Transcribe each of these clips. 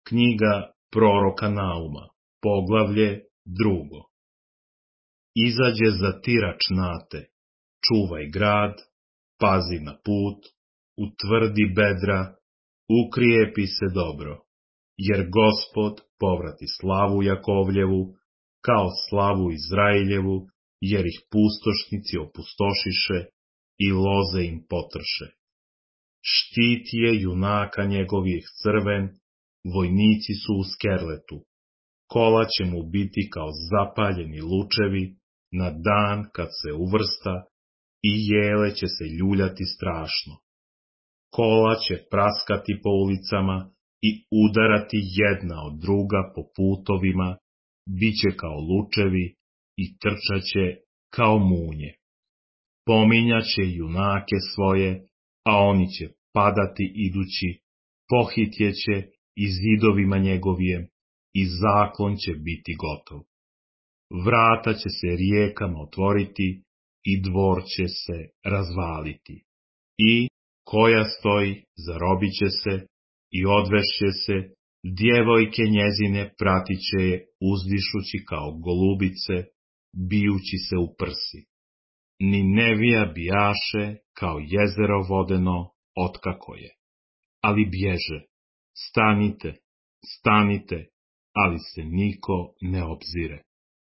Knjiga proroka Nauma, poglavlje 2. Izađe zatirač Nate, čuvaj grad, pazi na put, utvrdi bedra, ukrijepi se dobro, jer Gospod povrati slavu Jakovljevu, kao slavu Izrailjevu, jer ih pustošnici opustošiše i loze im potrše. Štit je junaka njegovih crven, vojnici su u skerletu, kola će mu biti kao zapaljeni lučevi na dan kad se uvrsta i jele će se ljuljati strašno. Kola će praskati po ulicama i udarati jedna od druga po putovima, biće kao lučevi i trčaće kao munje. Pominjaće junake svoje, a oni će padati idući, pohitjeće i zidovima njegovijem i zaklon će biti gotov. Vrata će se rijekama otvoriti i dvor će se razvaliti. I koja stoji, zarobit će se i odvešće se, djevojke njezine pratit će je uzdišući kao golubice, bijući se u prsi. Ni Nevija bijaše kao jezero vodeno otkako je. Ali bježe, stanite, stanite, ali se niko ne obzire.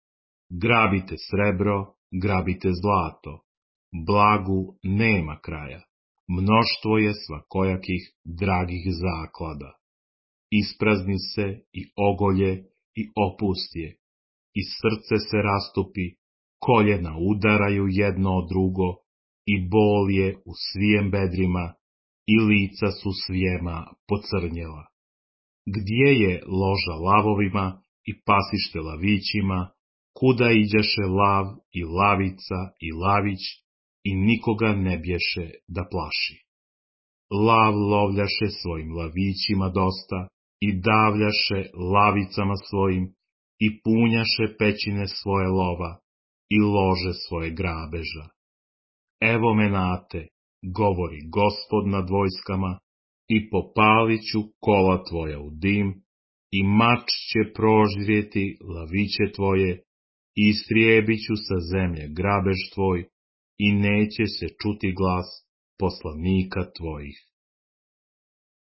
Grabite srebro, grabite zlato, blagu nema kraja, mnoštvo je svakojakih dragih zaklada. Isprazni se i ogolje i opusti je, i srce se rastupi, koljena udaraju jedno od drugo, i bol je u svijem bedrima, i lica su svijema pocrnjela. Gdje je loža lavovima i pasište lavićima, kuda iđaše lav i lavica i lavić, i nikoga ne bješe da plaši. Lav lovljaše svojim lavićima dosta, i davljaše lavicama svojim, i punjaše pećine svoje lova, i lože svoje grabeža. Evo me Nate, govori Gospod nad vojskama, i popalit ću kola tvoja u dim, i mač će proždrijeti laviće tvoje, i istrijebit ću sa zemlje grabež tvoj, i neće se čuti glas poslanika tvojih.